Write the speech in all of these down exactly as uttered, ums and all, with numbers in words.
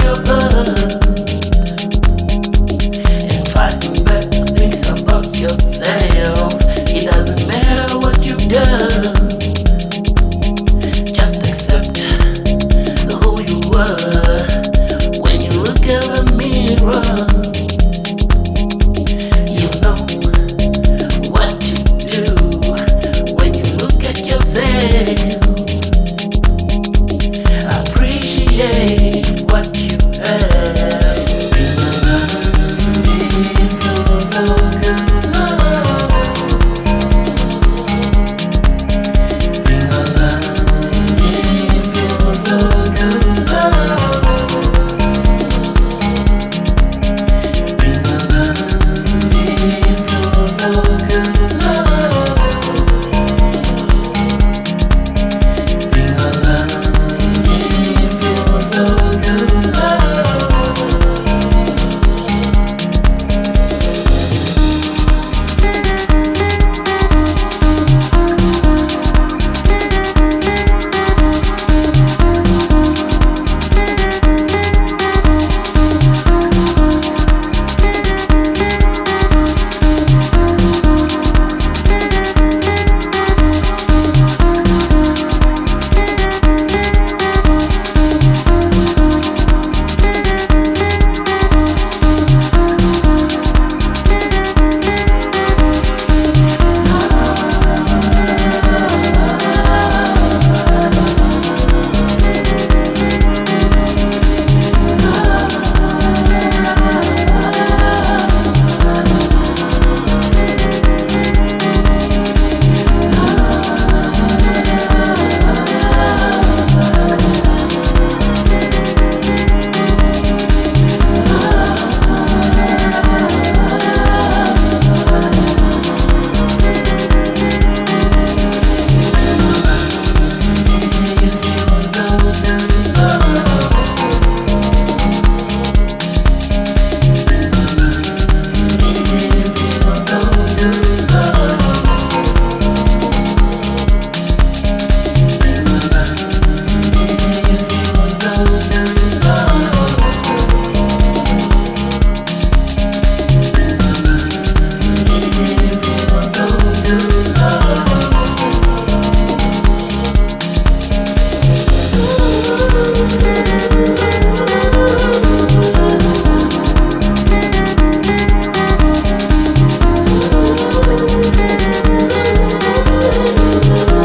your buzz and fighting back to things about yourself. It doesn't matter what you've done, just accept who you were. When you look at the mirror, you know what to do. When you look at yourself, appreciate what you have. It feels so good. Being alive, it feels so good. Being alive, it feels so good. Being alive, it feels so good.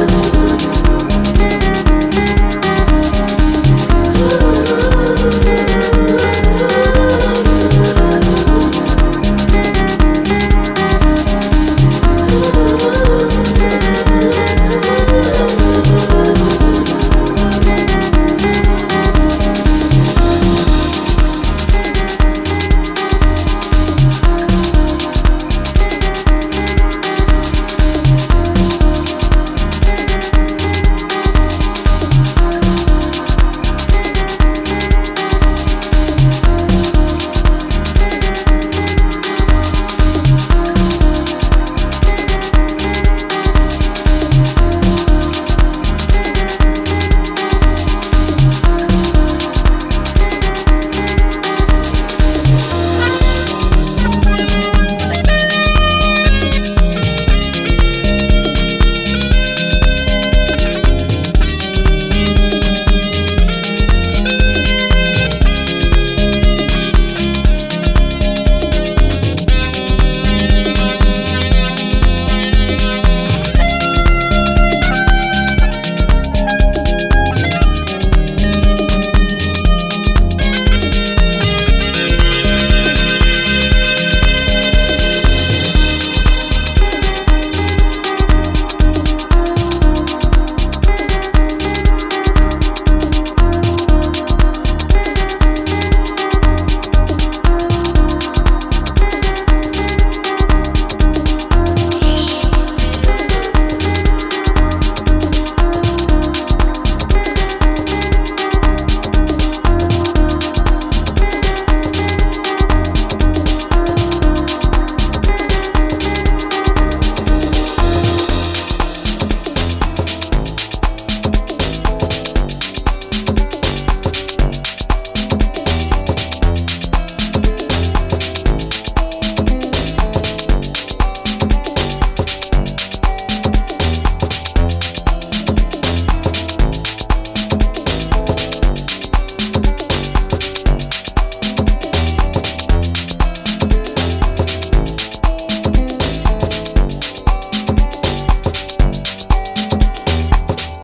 Ooh.